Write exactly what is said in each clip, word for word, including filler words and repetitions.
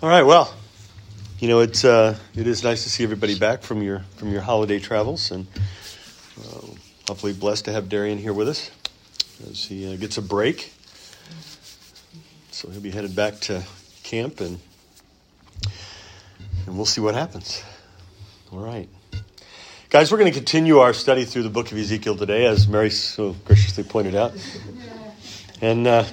All right, well, you know, it's uh, it is nice to see everybody back from your from your holiday travels, and uh, hopefully blessed to have Darian here with us as he uh, gets a break. So he'll be headed back to camp, and and we'll see what happens. All right. Guys, we're going to continue our study through the book of Ezekiel today, as Mary so graciously pointed out. And, uh,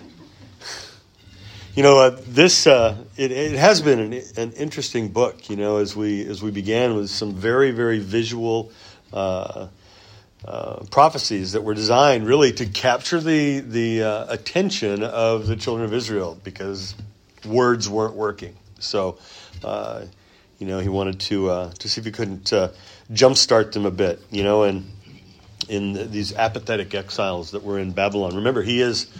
you know, uh, this, uh, it, it has been an, an interesting book, you know, as we as we began with some very, very visual uh, uh, prophecies that were designed really to capture the, the uh, attention of the children of Israel, because words weren't working. So, uh, you know, he wanted to uh, to see if he couldn't uh, jumpstart them a bit, you know, and in the, these apathetic exiles that were in Babylon. Remember, he is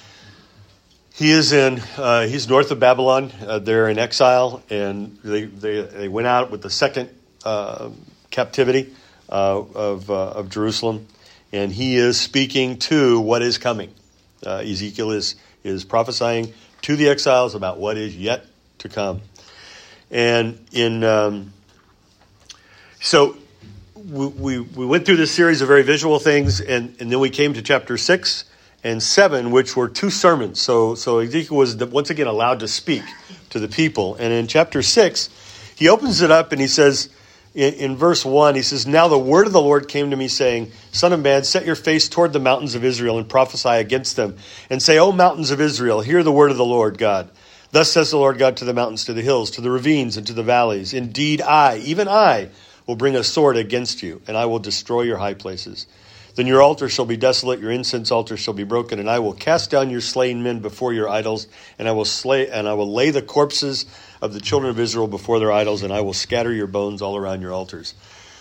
he is in uh, he's north of Babylon. Uh, they're in exile, and they they, they went out with the second uh, captivity uh, of uh, of Jerusalem, and he is speaking to what is coming. Uh, Ezekiel is is prophesying to the exiles about what is yet to come. And in um, so we, we we went through this series of very visual things, and, and then we came to chapter six and seven, which were two sermons. So so Ezekiel was once again allowed to speak to the people. And in chapter six, he opens it up and he says, in, in verse one, he says, "Now the word of the Lord came to me, saying, Son of man, set your face toward the mountains of Israel and prophesy against them, and say, O mountains of Israel, hear the word of the Lord God. Thus says the Lord God to the mountains, to the hills, to the ravines, and to the valleys. Indeed, I, even I, will bring a sword against you, and I will destroy your high places. Then your altar shall be desolate, your incense altar shall be broken, and I will cast down your slain men before your idols, and I will slay, and I will lay the corpses of the children of Israel before their idols, and I will scatter your bones all around your altars."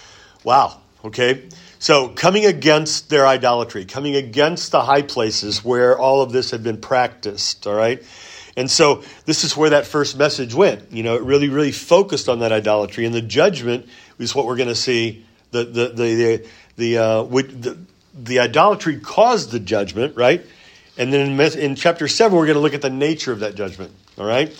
Wow. Okay. So coming against their idolatry, coming against the high places where all of this had been practiced. All right. And so this is where that first message went. You know, it really, really focused on that idolatry, and the judgment is what we're going to see. The the the the the, uh, the the idolatry caused the judgment, right? And then in, in chapter seven, we're going to look at the nature of that judgment. All right.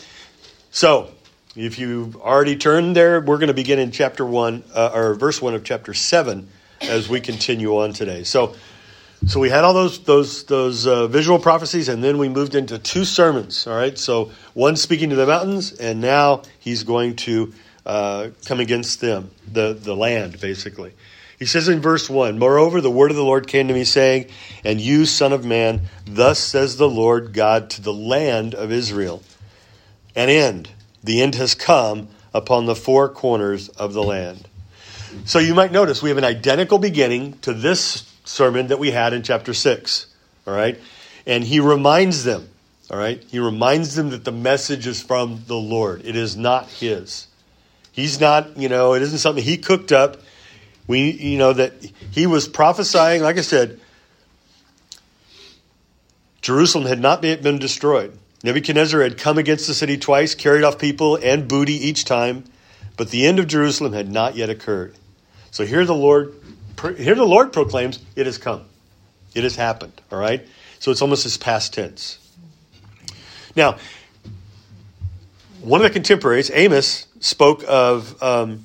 So if you've already turned there, we're going to begin in chapter one uh, or verse one of chapter seven as we continue on today. So. So we had all those those those uh, visual prophecies, and then we moved into two sermons. All right, so one speaking to the mountains, and now he's going to uh, come against them, the the land, basically. He says in verse one, "Moreover, the word of the Lord came to me, saying, And you, son of man, thus says the Lord God to the land of Israel, an end, the end has come upon the four corners of the land." So you might notice we have an identical beginning to this sermon that we had in chapter six, all right? And he reminds them, all right? He reminds them that the message is from the Lord. It is not his. He's not, you know, it isn't something he cooked up. We, you know, that he was prophesying, like I said, Jerusalem had not been destroyed. Nebuchadnezzar had come against the city twice, carried off people and booty each time, but the end of Jerusalem had not yet occurred. So here the Lord Here the Lord proclaims, it has come. It has happened, all right? So it's almost as past tense. Now, one of the contemporaries, Amos, spoke of um,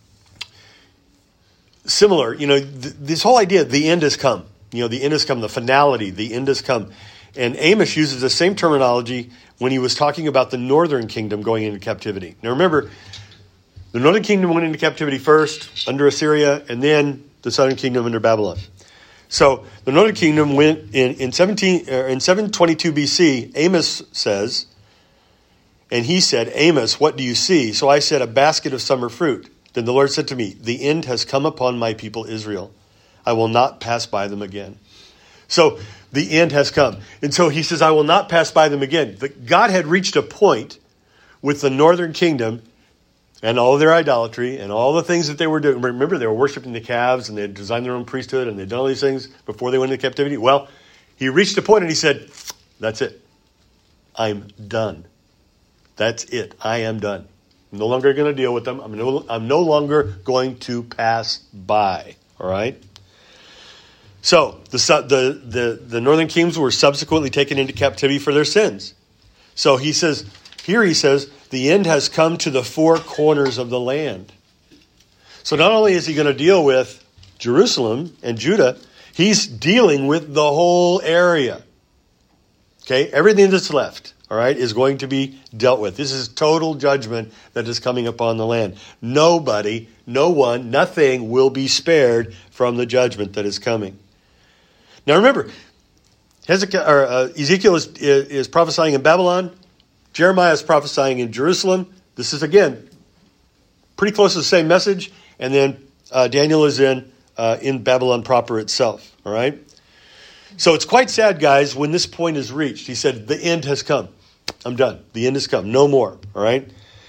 similar, you know, th- this whole idea, the end has come. You know, the end has come, the finality, the end has come. And Amos uses the same terminology when he was talking about the northern kingdom going into captivity. Now remember, the northern kingdom went into captivity first under Assyria, and then the southern kingdom under Babylon. So the northern kingdom went in in seventeen uh, in seven twenty-two B C. Amos says, and he said, "Amos, what do you see?" So I said, "A basket of summer fruit." Then the Lord said to me, "The end has come upon my people Israel. I will not pass by them again." So the end has come, and so he says, "I will not pass by them again." But God had reached a point with the northern kingdom and all of their idolatry and all the things that they were doing. Remember, they were worshiping the calves, and they had designed their own priesthood, and they'd done all these things before they went into captivity. Well, he reached a point and he said, "That's it. I'm done. That's it. I am done. I'm no longer going to deal with them. I'm no, I'm no longer going to pass by." All right? So the, the, the, the northern kings were subsequently taken into captivity for their sins. So he says, Here he says, the end has come to the four corners of the land. So not only is he going to deal with Jerusalem and Judah, he's dealing with the whole area. Okay, everything that's left, all right, is going to be dealt with. This is total judgment that is coming upon the land. Nobody, no one, nothing will be spared from the judgment that is coming. Now remember, Hezekiah, or, uh, Ezekiel is, is prophesying in Babylon. Jeremiah is prophesying in Jerusalem. This is, again, pretty close to the same message. And then uh, Daniel is in uh, in Babylon proper itself. All right? So it's quite sad, guys, when this point is reached. He said, the end has come. I'm done. The end has come. No more. All right?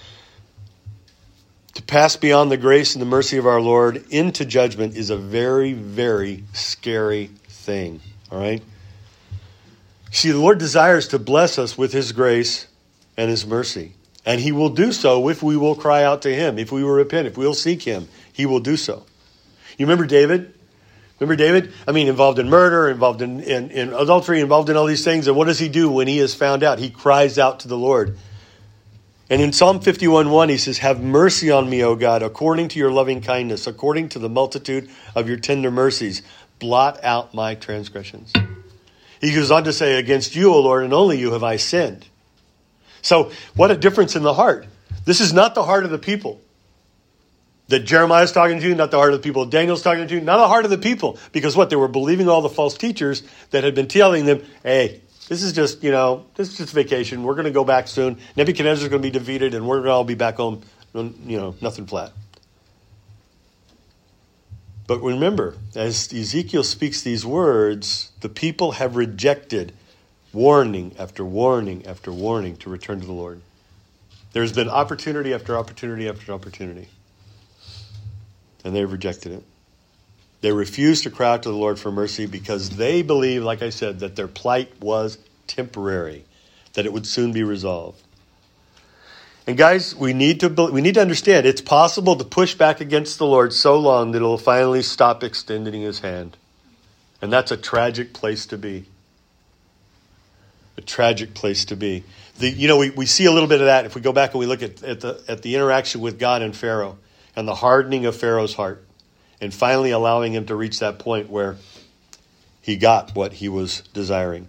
To pass beyond the grace and the mercy of our Lord into judgment is a very, very scary thing. All right? See, the Lord desires to bless us with his grace and his mercy. And he will do so if we will cry out to him, if we will repent, if we will seek him, he will do so. You remember David? Remember David? I mean, involved in murder, involved in, in, in adultery, involved in all these things. And what does he do when he is found out? He cries out to the Lord. And in Psalm fifty-one one, he says, have mercy on me, O God, according to your loving kindness, according to the multitude of your tender mercies. Blot out my transgressions. He goes on to say, against you, O Lord, and only you have I sinned. So what a difference in the heart. This is not the heart of the people that Jeremiah is talking to, not the heart of the people Daniel's talking to, not the heart of the people. Because what? They were believing all the false teachers that had been telling them, hey, this is just, you know, this is just vacation. We're going to go back soon. Nebuchadnezzar's going to be defeated and we're going to all be back home, you know, nothing flat. But remember, as Ezekiel speaks these words, the people have rejected warning after warning after warning to return to the Lord. There's been opportunity after opportunity after opportunity. And they've rejected it. They refuse to cry out to the Lord for mercy because they believe, like I said, that their plight was temporary, that it would soon be resolved. And guys, we need to we need to understand it's possible to push back against the Lord so long that it'll finally stop extending his hand. And that's a tragic place to be. A tragic place to be. The, you know, we, we see a little bit of that if we go back and we look at, at the at the interaction with God and Pharaoh and the hardening of Pharaoh's heart and finally allowing him to reach that point where he got what he was desiring.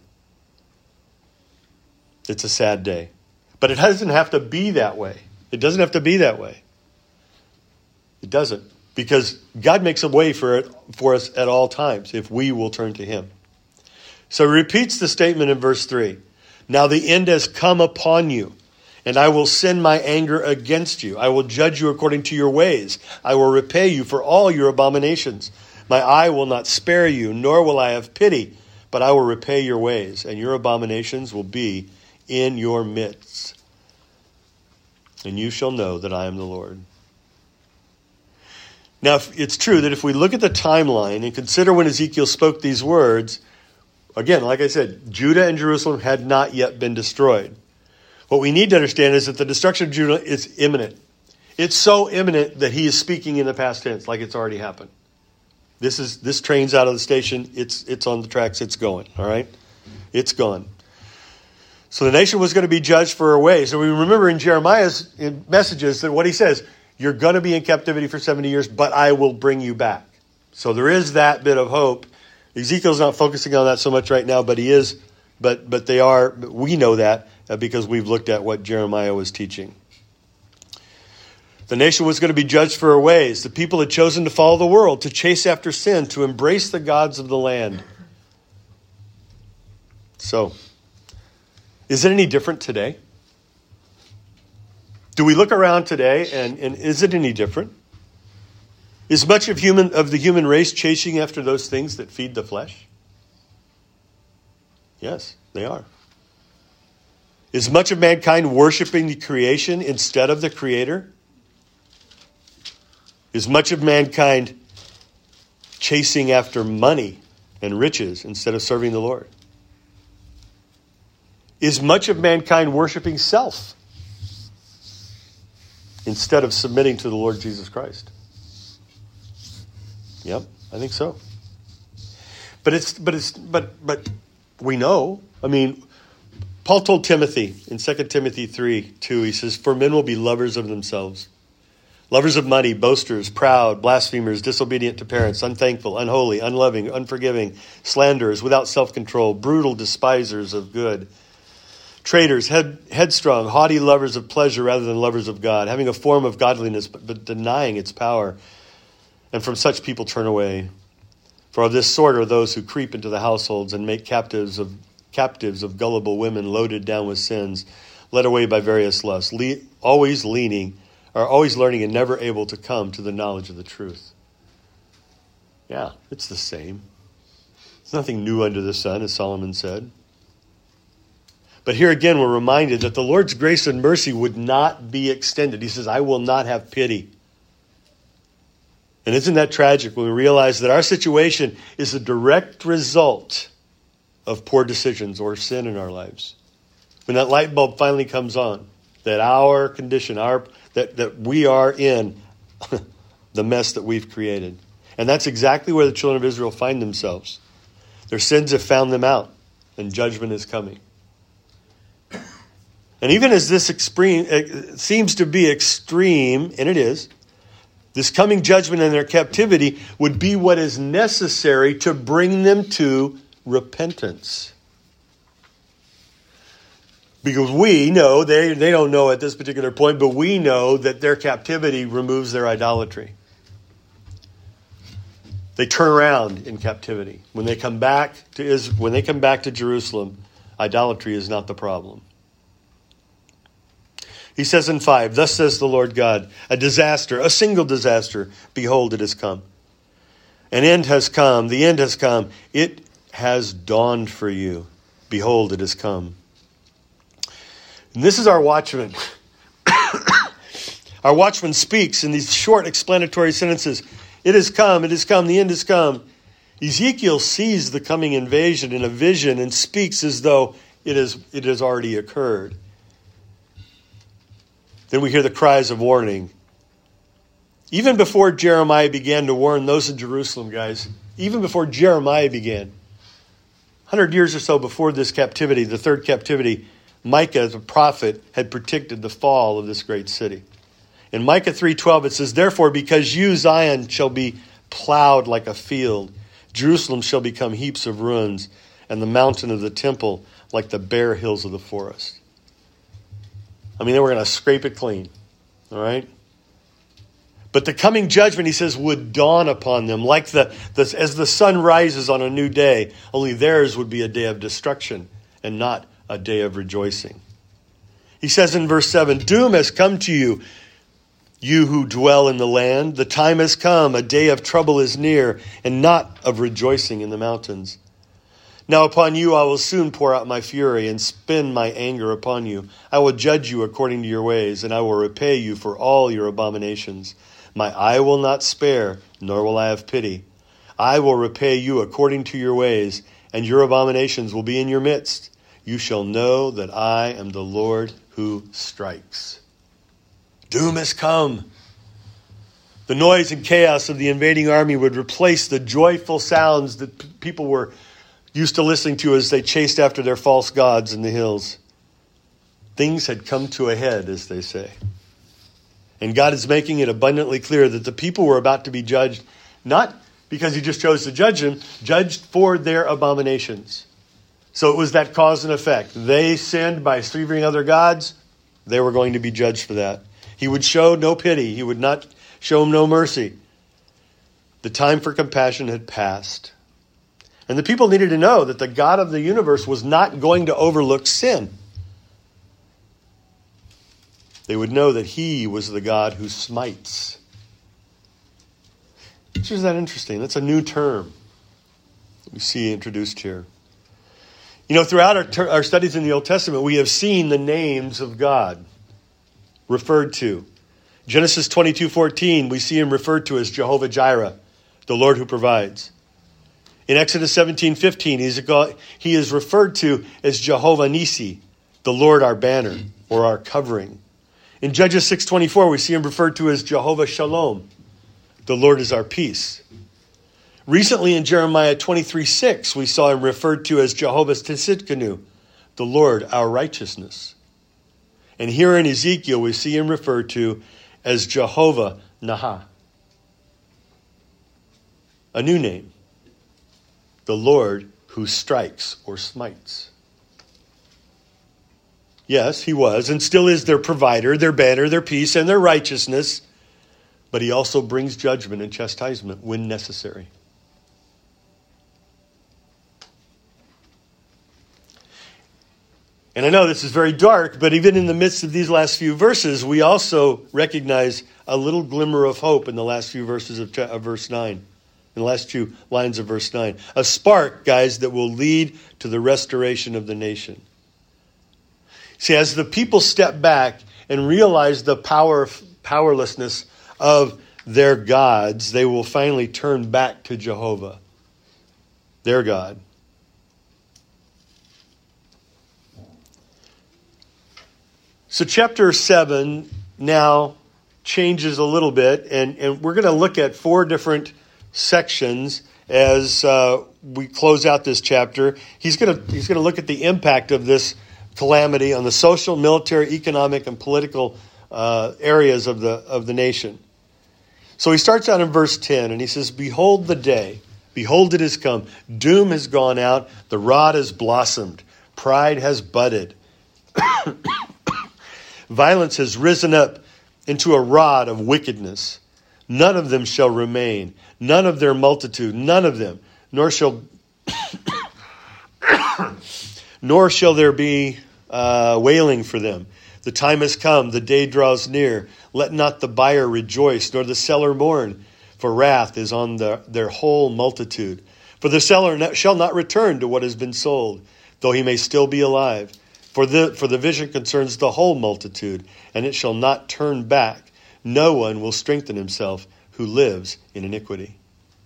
It's a sad day. But it doesn't have to be that way. It doesn't have to be that way. It doesn't. Because God makes a way for it for us at all times if we will turn to him. So he repeats the statement in verse three. Now the end has come upon you, and I will send my anger against you. I will judge you according to your ways. I will repay you for all your abominations. My eye will not spare you, nor will I have pity, but I will repay your ways, and your abominations will be in your midst. And you shall know that I am the Lord. Now, it's true that if we look at the timeline and consider when Ezekiel spoke these words, again, like I said, Judah and Jerusalem had not yet been destroyed. What we need to understand is that the destruction of Judah is imminent. It's so imminent that he is speaking in the past tense, like it's already happened. This is this train's out of the station. It's it's on the tracks. It's going. All right, it's gone. So the nation was going to be judged for her ways. So we remember in Jeremiah's messages that what he says, you're going to be in captivity for seventy years, but I will bring you back. So there is that bit of hope. Ezekiel's not focusing on that so much right now, but he is. But but they are. We know that because we've looked at what Jeremiah was teaching. The nation was going to be judged for her ways. The people had chosen to follow the world, to chase after sin, to embrace the gods of the land. So, is it any different today? Do we look around today and, and is it any different? Is much of human of the human race chasing after those things that feed the flesh? Yes, they are. Is much of mankind worshiping the creation instead of the Creator? Is much of mankind chasing after money and riches instead of serving the Lord? Is much of mankind worshiping self instead of submitting to the Lord Jesus Christ? Yep, I think so. But it's but it's but but we know. I mean, Paul told Timothy in Second Timothy three two, he says, "For men will be lovers of themselves, lovers of money, boasters, proud, blasphemers, disobedient to parents, unthankful, unholy, unloving, unforgiving, slanderers, without self-control, brutal, despisers of good, traitors, head, headstrong, haughty, lovers of pleasure rather than lovers of God, having a form of godliness but, but denying its power. And from such people turn away. For of this sort are those who creep into the households and make captives of captives of gullible women loaded down with sins, led away by various lusts, le- always leaning, are always learning and never able to come to the knowledge of the truth." Yeah, it's the same. There's nothing new under the sun, as Solomon said. But here again, we're reminded that the Lord's grace and mercy would not be extended. He says, "I will not have pity." And isn't that tragic when we realize that our situation is a direct result of poor decisions or sin in our lives? When that light bulb finally comes on, that our condition, our that, that we are in the mess that we've created. And that's exactly where the children of Israel find themselves. Their sins have found them out, and judgment is coming. And even as this extreme, it seems to be extreme, and it is, this coming judgment in their captivity would be what is necessary to bring them to repentance. Because we know, they, they don't know at this particular point, but we know that their captivity removes their idolatry. They turn around in captivity. When they come back to Israel, when they come back to Jerusalem, idolatry is not the problem. He says in five, "Thus says the Lord God, a disaster, a single disaster, behold, it has come. An end has come, the end has come. It has dawned for you. Behold, it has come." And this is our watchman. Our watchman speaks in these short explanatory sentences. It has come, it has come, the end has come. Ezekiel sees the coming invasion in a vision and speaks as though it is, it has already occurred. Then we hear the cries of warning. Even before Jeremiah began to warn those in Jerusalem, guys, even before Jeremiah began, one hundred years or so before this captivity, the third captivity, Micah, the prophet, had predicted the fall of this great city. In Micah three twelve, it says, "Therefore, because you, Zion, shall be plowed like a field, Jerusalem shall become heaps of ruins, and the mountain of the temple like the bare hills of the forest." I mean, they were going to scrape it clean. All right? But the coming judgment, he says, would dawn upon them like the, the as the sun rises on a new day, only theirs would be a day of destruction and not a day of rejoicing. He says in verse seven, "Doom has come to you, you who dwell in the land. The time has come, a day of trouble is near, and not of rejoicing in the mountains. Now upon you I will soon pour out my fury and spend my anger upon you. I will judge you according to your ways, and I will repay you for all your abominations. My eye will not spare, nor will I have pity. I will repay you according to your ways, and your abominations will be in your midst. You shall know that I am the Lord who strikes." Doom has come. The noise and chaos of the invading army would replace the joyful sounds that p- people were used to listening to as they chased after their false gods in the hills. Things had come to a head, as they say. And God is making it abundantly clear that the people were about to be judged, not because he just chose to judge them, judged for their abominations. So it was that cause and effect. They sinned by serving other gods. They were going to be judged for that. He would show no pity. He would not show them no mercy. The time for compassion had passed. And the people needed to know that the God of the universe was not going to overlook sin. They would know that he was the God who smites. Isn't that interesting? That's a new term that we see introduced here. You know, throughout our, ter- our studies in the Old Testament, we have seen the names of God referred to. Genesis twenty-two fourteen, we see him referred to as Jehovah Jireh, the Lord who provides. In Exodus seventeen fifteen, he's a God, he is referred to as Jehovah Nisi, the Lord our banner, or our covering. In Judges six twenty-four, we see him referred to as Jehovah Shalom, the Lord is our peace. Recently in Jeremiah twenty-three six, we saw him referred to as Jehovah Tsidkenu, the Lord, our righteousness. And here in Ezekiel, we see him referred to as Jehovah Naha. A new name. The Lord who strikes or smites. Yes, he was and still is their provider, their banner, their peace, and their righteousness. But he also brings judgment and chastisement when necessary. And I know this is very dark, but even in the midst of these last few verses, we also recognize a little glimmer of hope in the last few verses of, of verse nine. In the last few lines of verse nine. A spark, guys, that will lead to the restoration of the nation. See, as the people step back and realize the power, powerlessness of their gods, they will finally turn back to Jehovah, their God. So chapter seven now changes a little bit, and, and we're going to look at four different sections as uh, we close out this chapter. He's going to he's going to look at the impact of this calamity on the social, military, economic, and political uh, areas of the of the nation. So he starts out in verse ten, and he says, "Behold the day, behold it has come. Doom has gone out, the rod has blossomed, pride has budded." Violence has risen up into a rod of wickedness. None of them shall remain. None of their multitude. None of them. Nor shall, nor shall there be uh, wailing for them. The time has come. The day draws near. Let not the buyer rejoice, nor the seller mourn. For wrath is on the, their whole multitude. For the seller shall not return to what has been sold, though he may still be alive. For the, for the vision concerns the whole multitude, and it shall not turn back. No one will strengthen himself who lives in iniquity.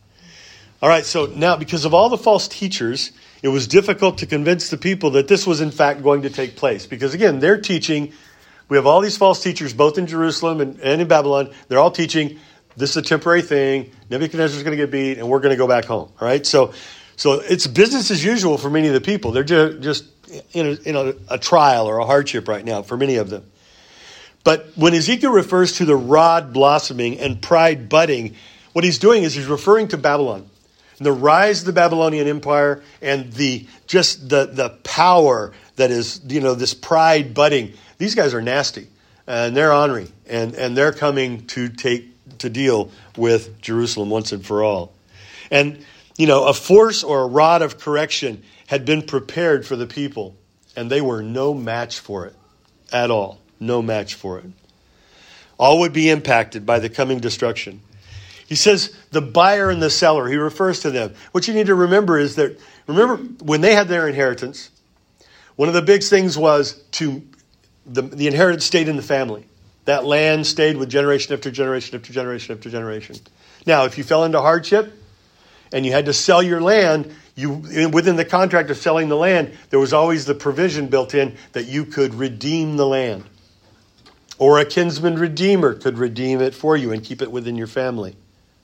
All right, so now because of all the false teachers, it was difficult to convince the people that this was in fact going to take place. Because again, they're teaching, we have all these false teachers both in Jerusalem and, and in Babylon. They're all teaching this is a temporary thing. Nebuchadnezzar's going to get beat and we're going to go back home. All right, so so it's business as usual for many of the people. They're just, just in, a, in a, a trial or a hardship right now for many of them. But when Ezekiel refers to the rod blossoming and pride budding, what he's doing is he's referring to Babylon. And the rise of the Babylonian Empire and the just the, the power that is, you know, this pride budding. These guys are nasty and they're ornery and, and they're coming to take to deal with Jerusalem once and for all. And, you know, a force or a rod of correction had been prepared for the people, and they were no match for it at all. No match for it. All would be impacted by the coming destruction. He says the buyer and the seller, he refers to them. What you need to remember is that, remember when they had their inheritance, one of the big things was to, the, the inheritance stayed in the family. That land stayed with generation after generation after generation after generation. Now, if you fell into hardship and you had to sell your land, you within the contract of selling the land, there was always the provision built in that you could redeem the land. Or a kinsman redeemer could redeem it for you and keep it within your family.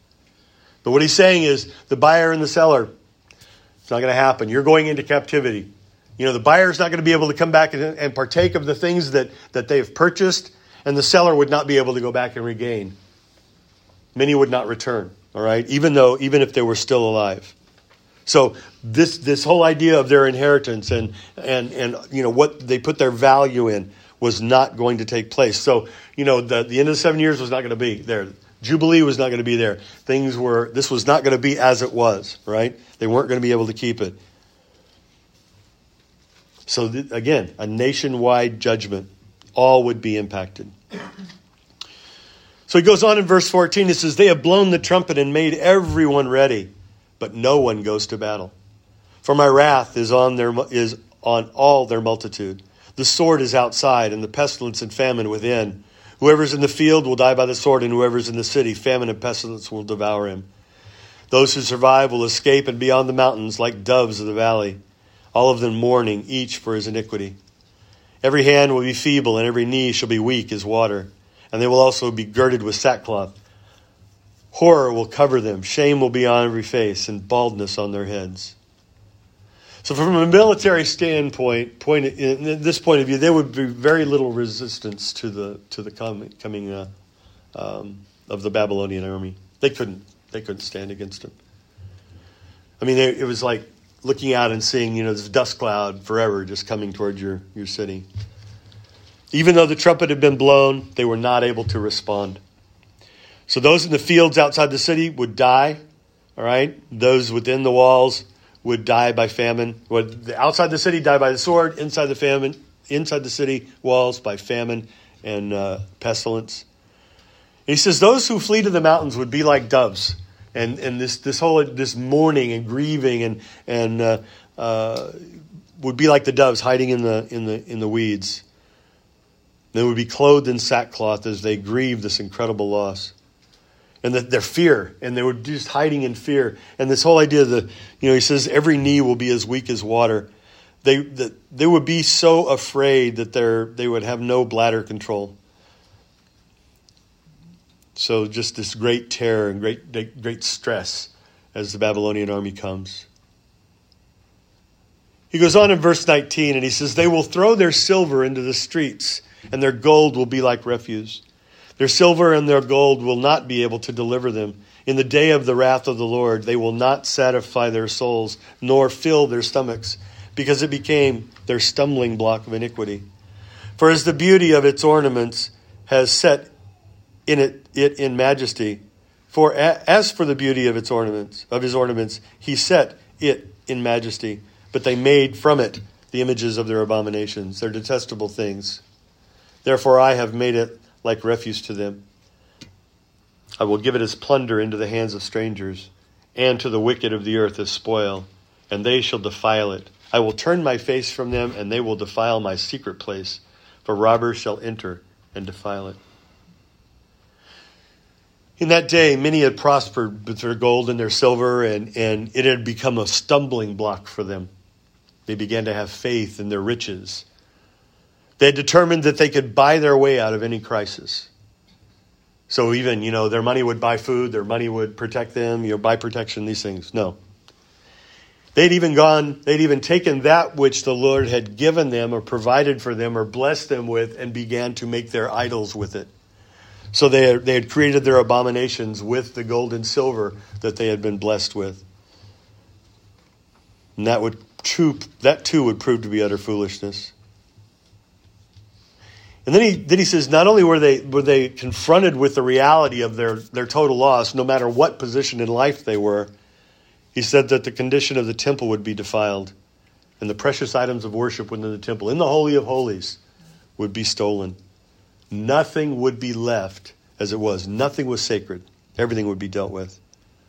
But what he's saying is the buyer and the seller, it's not going to happen. You're going into captivity. You know, the buyer's not going to be able to come back and, and partake of the things that, that they've purchased, and the seller would not be able to go back and regain. Many would not return, all right, even though, even if they were still alive. So this this whole idea of their inheritance and and and you know what they put their value in was not going to take place. So, you know, the, the end of the seven years was not going to be there. Jubilee was not going to be there. Things were, this was not going to be as it was, right? They weren't going to be able to keep it. So th- again, a nationwide judgment. All would be impacted. So he goes on in verse fourteen. It says, they have blown the trumpet and made everyone ready, but no one goes to battle. For my wrath is on their is on all their multitude. The sword is outside, and the pestilence and famine within. Whoever's in the field will die by the sword, and whoever's in the city, famine and pestilence will devour him. Those who survive will escape and be on the mountains like doves of the valley, all of them mourning, each for his iniquity. Every hand will be feeble, and every knee shall be weak as water, and they will also be girded with sackcloth. Horror will cover them, shame will be on every face, and baldness on their heads. So from a military standpoint, point in this point of view, there would be very little resistance to the to the coming, coming uh, um, of the Babylonian army. They couldn't they couldn't stand against it. I mean, they, it was like looking out and seeing, you know, this dust cloud forever just coming towards your, your city. Even though the trumpet had been blown, they were not able to respond. So those in the fields outside the city would die, all right? Those within the walls would die by famine. Would outside the city die by the sword, inside the famine, inside the city walls by famine and uh, pestilence. And he says those who flee to the mountains would be like doves. And and this this whole this mourning and grieving and and uh, uh, would be like the doves hiding in the in the in the weeds. They would be clothed in sackcloth as they grieve this incredible loss, and the, their fear, and they were just hiding in fear. And this whole idea that, you know, he says every knee will be as weak as water. They that they would be so afraid that they they would have no bladder control. So just this great terror and great great stress as the Babylonian army comes. He goes on in verse nineteen and he says, they will throw their silver into the streets and their gold will be like refuse. Their silver and their gold will not be able to deliver them. In the day of the wrath of the Lord, they will not satisfy their souls nor fill their stomachs, because it became their stumbling block of iniquity. For as the beauty of its ornaments has set in it, it in majesty. For as for the beauty of its ornaments, of his ornaments, he set it in majesty. But they made from it the images of their abominations, their detestable things. Therefore I have made it like refuse to them. I will give it as plunder into the hands of strangers, and to the wicked of the earth as spoil, and they shall defile it. I will turn my face from them, and they will defile my secret place, for robbers shall enter and defile it. In that day, many had prospered with their gold and their silver, and, and it had become a stumbling block for them. They began to have faith in their riches. They had determined that they could buy their way out of any crisis. So even, you know, their money would buy food, their money would protect them, you know, buy protection, these things. No. They'd even gone, they'd even taken that which the Lord had given them or provided for them or blessed them with and began to make their idols with it. So they had, they had created their abominations with the gold and silver that they had been blessed with. And that would true, that too would prove to be utter foolishness. And then he then he says, not only were they were they confronted with the reality of their, their total loss, no matter what position in life they were, he said that the condition of the temple would be defiled, and the precious items of worship within the temple, in the Holy of Holies, would be stolen. Nothing would be left as it was. Nothing was sacred. Everything would be dealt with.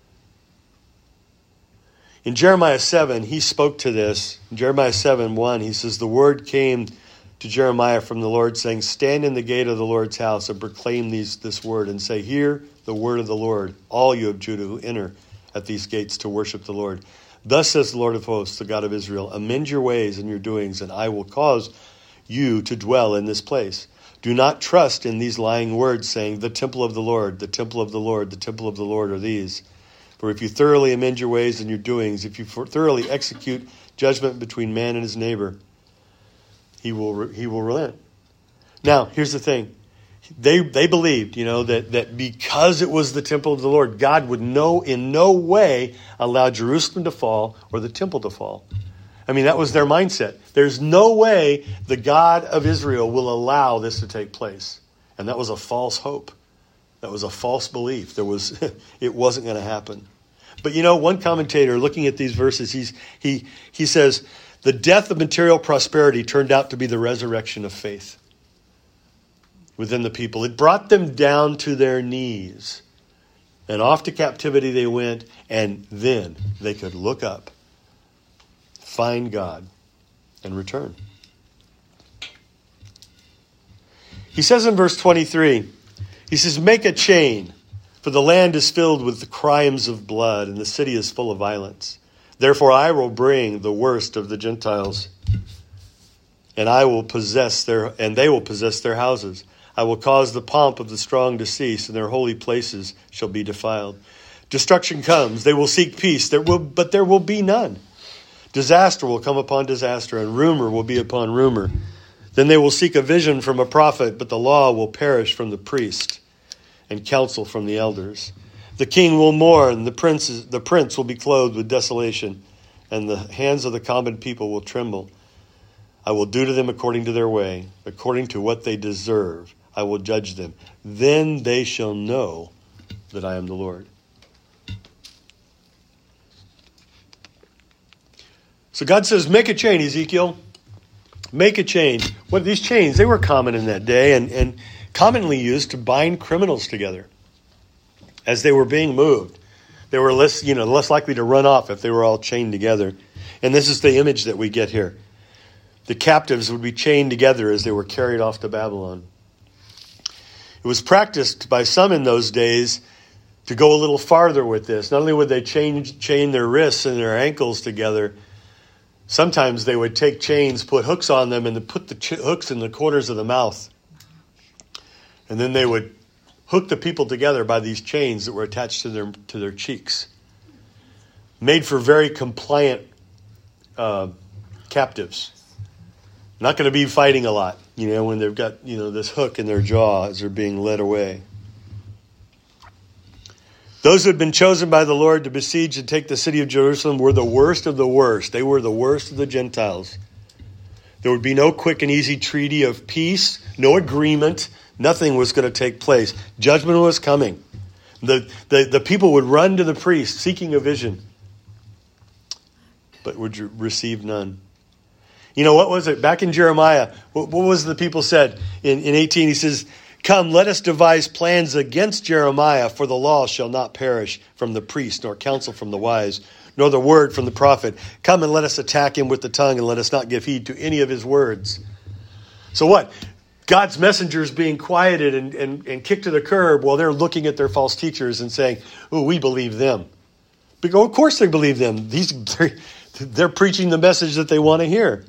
In Jeremiah seven, he spoke to this. In Jeremiah seven one, he says, the word came to Jeremiah from the Lord, saying, stand in the gate of the Lord's house and proclaim these, this word, and say, hear the word of the Lord, all you of Judah who enter at these gates to worship the Lord. Thus says the Lord of hosts, the God of Israel, amend your ways and your doings, and I will cause you to dwell in this place. Do not trust in these lying words, saying, the temple of the Lord, the temple of the Lord, the temple of the Lord are these. For if you thoroughly amend your ways and your doings, if you thoroughly execute judgment between man and his neighbor, he will he will relent. Now, here's the thing. They they believed, you know, that, that because it was the temple of the Lord, God would no in no way allow Jerusalem to fall or the temple to fall. I mean, that was their mindset. There's no way the God of Israel will allow this to take place. And that was a false hope. That was a false belief. There was it wasn't going to happen. But you know, one commentator looking at these verses, he's he he says, the death of material prosperity turned out to be the resurrection of faith within the people. It brought them down to their knees. And off to captivity they went, and then they could look up, find God, and return. He says in verse twenty-three, he says, make a chain, for the land is filled with the crimes of blood, and the city is full of violence. Therefore I will bring the worst of the Gentiles, and I will possess their and they will possess their houses. I will cause the pomp of the strong to cease, and their holy places shall be defiled. Destruction comes. They will seek peace, there will, but there will be none. Disaster will come upon disaster, and rumor will be upon rumor. Then they will seek a vision from a prophet, but the law will perish from the priest, and counsel from the elders. The king will mourn, the prince, the prince will be clothed with desolation, and the hands of the common people will tremble. I will do to them according to their way, according to what they deserve. I will judge them. Then they shall know that I am the Lord. So God says, make a chain, Ezekiel. Make a chain. What these chains, they were common in that day and, and commonly used to bind criminals together as they were being moved. They were less, you know, less likely to run off if they were all chained together. And this is the image that we get here. The captives would be chained together as they were carried off to Babylon. It was practiced by some in those days to go a little farther with this. Not only would they chain, chain their wrists and their ankles together, sometimes they would take chains, put hooks on them, and then put the ch- hooks in the corners of the mouth. And then they would hook the people together by these chains that were attached to their to their cheeks. Made for very compliant uh, captives. Not going to be fighting a lot, you know, when they've got, you know, this hook in their jaw as they're being led away. Those who had been chosen by the Lord to besiege and take the city of Jerusalem were the worst of the worst. They were the worst of the Gentiles. There would be no quick and easy treaty of peace, no agreement. Nothing was going to take place. Judgment was coming. The, the, the people would run to the priest seeking a vision, but would receive none. You know, what was it? Back in Jeremiah, what, what was the people said? In, in eighteen, he says, come, let us devise plans against Jeremiah, for the law shall not perish from the priest, nor counsel from the wise, nor the word from the prophet. Come and let us attack him with the tongue, and let us not give heed to any of his words. So what? God's messengers being quieted and, and, and kicked to the curb while they're looking at their false teachers and saying, oh, we believe them. Because of course they believe them. These they're, they're preaching the message that they want to hear.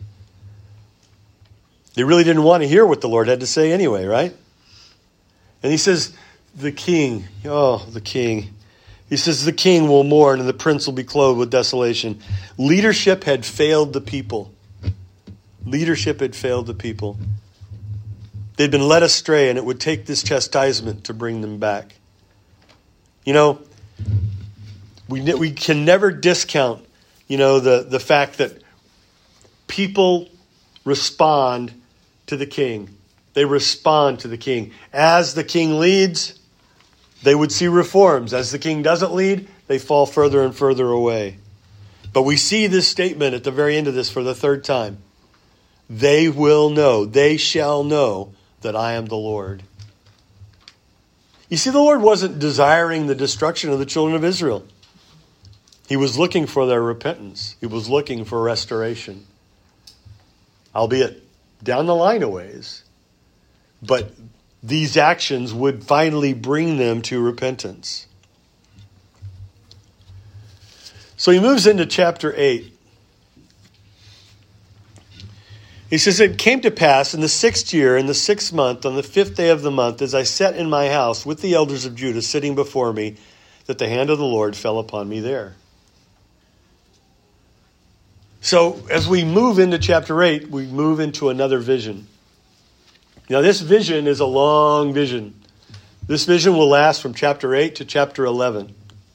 They really didn't want to hear what the Lord had to say anyway, right? And he says, the king, oh, the king. He says, the king will mourn and the prince will be clothed with desolation. Leadership had failed the people. Leadership had failed the people. They'd been led astray, and it would take this chastisement to bring them back. You know, we we can never discount, you know, the, the fact that people respond to the king. They respond to the king. As the king leads, they would see reforms. As the king doesn't lead, they fall further and further away. But we see this statement at the very end of this for the third time. They will know, they shall know that I am the Lord. You see, the Lord wasn't desiring the destruction of the children of Israel. He was looking for their repentance. He was looking for restoration. Albeit down the line a ways. But these actions would finally bring them to repentance. So he moves into chapter eight. He says, it came to pass in the sixth year, in the sixth month, on the fifth day of the month, as I sat in my house with the elders of Judah sitting before me, that the hand of the Lord fell upon me there. So as we move into chapter eight, we move into another vision. Now this vision is a long vision. This vision will last from chapter eight to chapter eleven.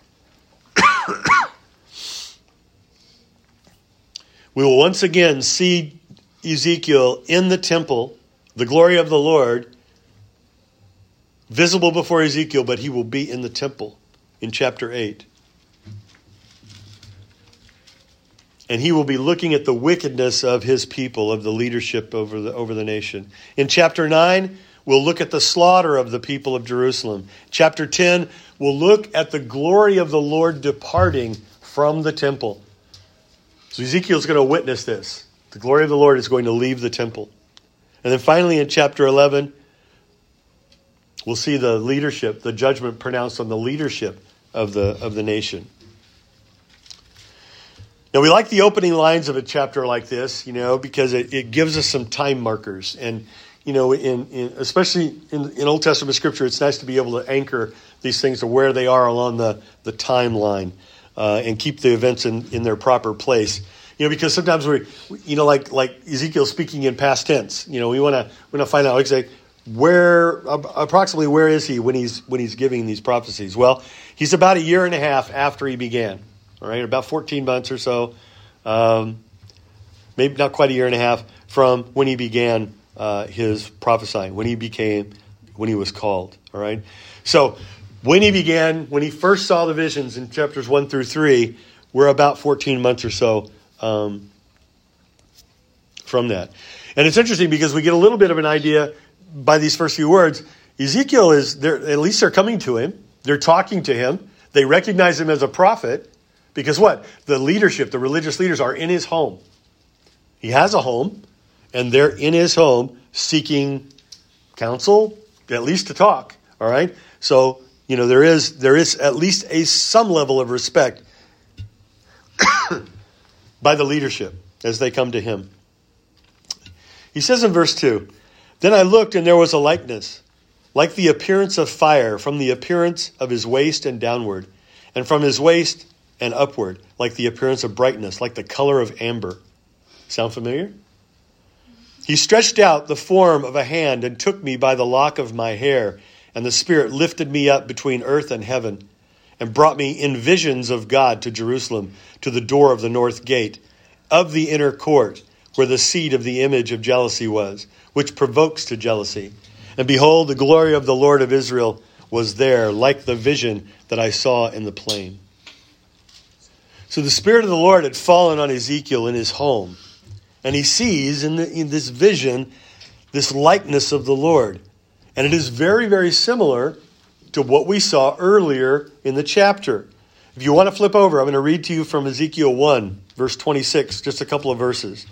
We will once again see Ezekiel in the temple, the glory of the Lord, visible before Ezekiel, but he will be in the temple in chapter eight. And he will be looking at the wickedness of his people, of the leadership over the over the nation. In chapter nine, we'll look at the slaughter of the people of Jerusalem. Chapter ten, we'll look at the glory of the Lord departing from the temple. So Ezekiel's going to witness this. The glory of the Lord is going to leave the temple. And then finally in chapter eleven, we'll see the leadership, the judgment pronounced on the leadership of the, of the nation. Now, we like the opening lines of a chapter like this, you know, because it, it gives us some time markers. And, you know, in, in especially in, in Old Testament scripture, it's nice to be able to anchor these things to where they are along the, the timeline uh, and keep the events in, in their proper place. You know, because sometimes we, you know, like like Ezekiel speaking in past tense. You know, we want to we want to find out exactly where, approximately where is he when he's when he's giving these prophecies. Well, he's about a year and a half after he began. All right, about fourteen months or so, um, maybe not quite a year and a half from when he began uh, his prophesying, when he became, when he was called. All right, so when he began, when he first saw the visions in chapters one through three, we're about fourteen months or so um, from that. And it's interesting because we get a little bit of an idea by these first few words. Ezekiel is, they're, at least they're coming to him. They're talking to him. They recognize him as a prophet because what? The leadership, the religious leaders are in his home. He has a home, and they're in his home seeking counsel, at least to talk. All right? So, you know, there is there is at least a some level of respect by the leadership as they come to him. He says in verse two, "Then I looked, and there was a likeness, like the appearance of fire, from the appearance of his waist and downward, and from his waist and upward, like the appearance of brightness, like the color of amber." Sound familiar? "He stretched out the form of a hand and took me by the lock of my hair, and the Spirit lifted me up between earth and heaven, and brought me in visions of God to Jerusalem, to the door of the north gate, of the inner court, where the seat of the image of jealousy was, which provokes to jealousy. And behold, the glory of the Lord of Israel was there, like the vision that I saw in the plain." So the Spirit of the Lord had fallen on Ezekiel in his home, and he sees in, the, in this vision this likeness of the Lord. And it is very, very similar to what we saw earlier in the chapter. If you want to flip over, I'm going to read to you from Ezekiel one, verse twenty-six, just a couple of verses.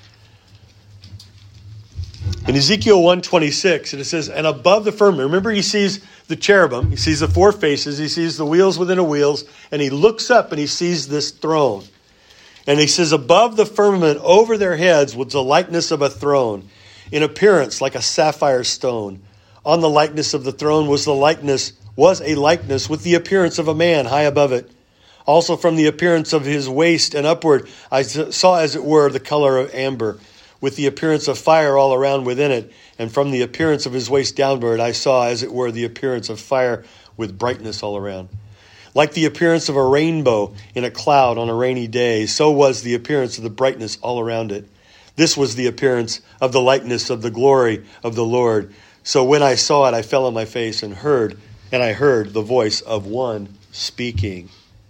In Ezekiel one twenty-six, it says, "And above the firmament," remember he sees the cherubim, he sees the four faces, he sees the wheels within the wheels, and he looks up and he sees this throne. And he says, "Above the firmament over their heads was the likeness of a throne, in appearance like a sapphire stone. On the likeness of the throne was the likeness, was a likeness with the appearance of a man high above it. Also from the appearance of his waist and upward, I saw as it were the color of amber, with the appearance of fire all around within it. And from the appearance of his waist downward, I saw as it were the appearance of fire with brightness all around. Like the appearance of a rainbow in a cloud on a rainy day, so was the appearance of the brightness all around it. This was the appearance of the likeness of the glory of the Lord. So when I saw it, I fell on my face and heard, and I heard the voice of one speaking."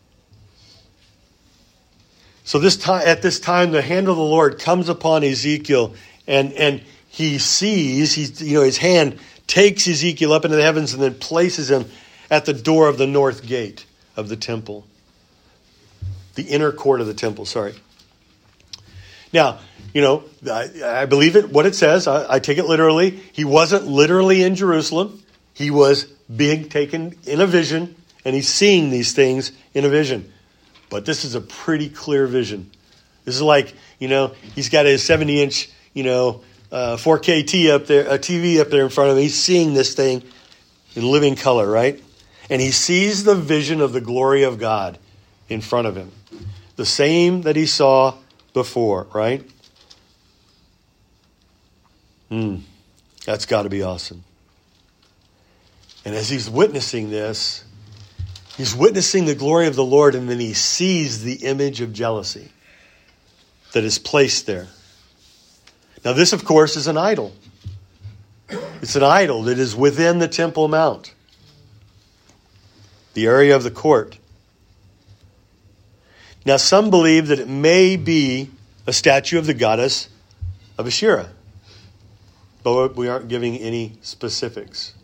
So this time, at this time, the hand of the Lord comes upon Ezekiel, and and he sees, he's, you know, his hand takes Ezekiel up into the heavens and then places him at the door of the north gate of the temple. The inner court of the temple, sorry. Now, you know, I, I believe it, what it says. I, I take it literally. He wasn't literally in Jerusalem. He was being taken in a vision, and he's seeing these things in a vision. But this is a pretty clear vision. This is like, you know, he's got his seventy-inch, you know, uh, four K T up there, a T V up there in front of him. He's seeing this thing in living color, right? And he sees the vision of the glory of God in front of him. The same that he saw before, right? Hmm, that's got to be awesome. And as he's witnessing this, he's witnessing the glory of the Lord, and then he sees the image of jealousy that is placed there. Now this, of course, is an idol. It's an idol that is within the Temple Mount, the area of the court. Now some believe that it may be a statue of the goddess of Asherah, but we aren't giving any specifics.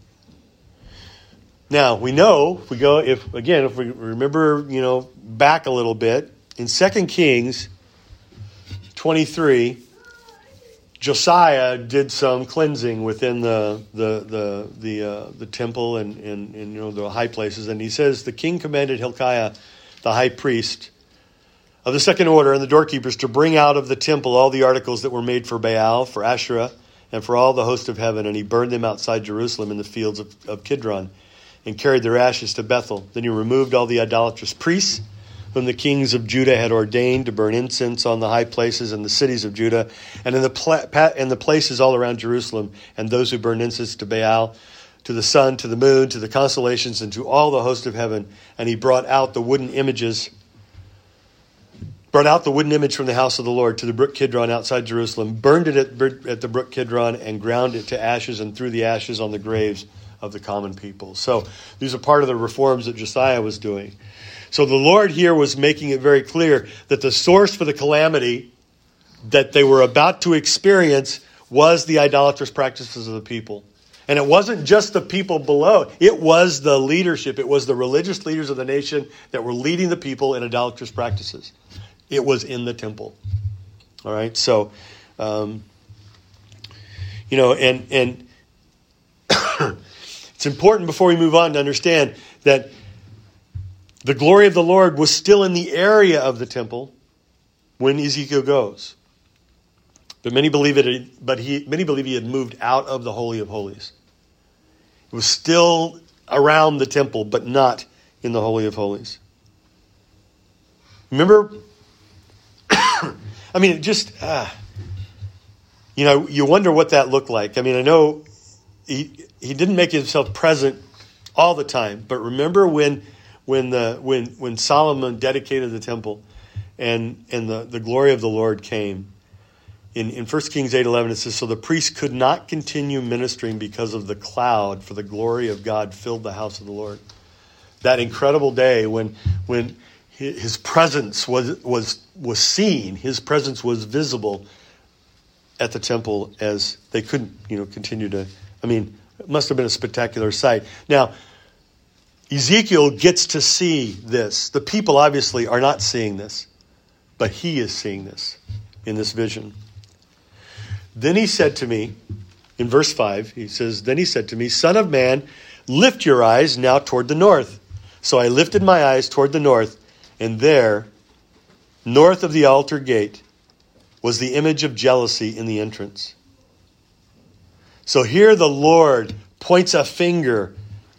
Now, we know, if we go, if again, if we remember, you know, back a little bit, in Second Kings twenty-three, Josiah did some cleansing within the the the the, uh, the temple and, and, and you know the high places, and he says the king commanded Hilkiah, the high priest of the second order, and the doorkeepers to bring out of the temple all the articles that were made for Baal, for Asherah, and for all the host of heaven, and he burned them outside Jerusalem in the fields of, of Kidron, and carried their ashes to Bethel. Then he removed all the idolatrous priests whom the kings of Judah had ordained to burn incense on the high places in the cities of Judah, and in the pla- in the places all around Jerusalem, and those who burn incense to Baal, to the sun, to the moon, to the constellations, and to all the host of heaven. And he brought out the wooden images, brought out the wooden image from the house of the Lord to the brook Kidron outside Jerusalem, burned it at, at the brook Kidron, and ground it to ashes, and threw the ashes on the graves of the common people. So these are part of the reforms that Josiah was doing. So the Lord here was making it very clear that the source for the calamity that they were about to experience was the idolatrous practices of the people. And it wasn't just the people below. It was the leadership. It was the religious leaders of the nation that were leading the people in idolatrous practices. It was in the temple. All right. So, um, you know, and, and it's important before we move on to understand that the glory of the Lord was still in the area of the temple when Ezekiel goes. But many believe it. But he, many believe he had moved out of the Holy of Holies. It was still around the temple, but not in the Holy of Holies. Remember, I mean, it just, uh, you know, you wonder what that looked like. I mean, I know he he didn't make himself present all the time, but remember when when the when when Solomon dedicated the temple, and and the, the glory of the Lord came. In in First Kings eight eleven, it says, so the priest could not continue ministering because of the cloud, for the glory of God filled the house of the Lord. That incredible day when when his presence was was was seen, his presence was visible at the temple, as they couldn't, you know, continue to, I mean, it must have been a spectacular sight. Now, Ezekiel gets to see this. The people obviously are not seeing this, but he is seeing this in this vision. Then he said to me, in verse five, he says, then he said to me, Son of man, lift your eyes now toward the north. So I lifted my eyes toward the north, and there, north of the altar gate, was the image of jealousy in the entrance. So here the Lord points a finger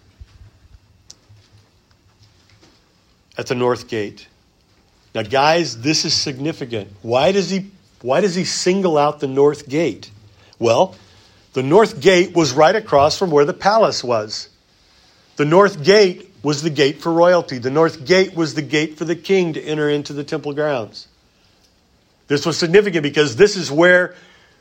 at the north gate. Now, guys, this is significant. Why does he Why does he single out the north gate? Well, the north gate was right across from where the palace was. The north gate was the gate for royalty. The north gate was the gate for the king to enter into the temple grounds. This was significant because this is where